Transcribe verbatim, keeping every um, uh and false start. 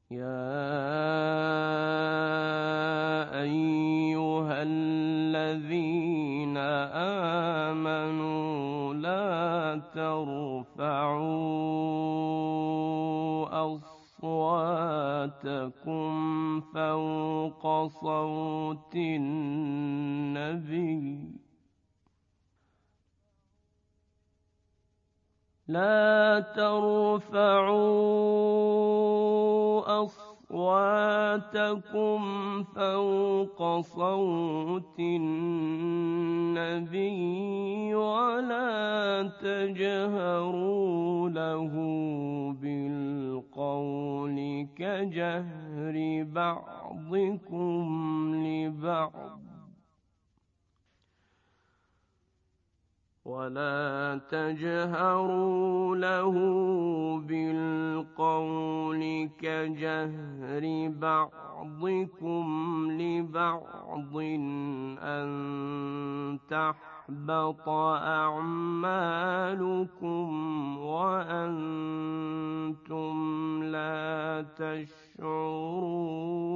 يا أيها الذين آمنوا لا ترفعوا أصواتكم فوق صوت النبي لا ترفعوا أصواتكم فوق صوت النبي ولا تجهروا له بالقول كجهر بعضكم لبعض ولا تجهروا له بالقول كجهر بعضكم لبعض أن تحبط أعمالكم وأنتم لا تشعرون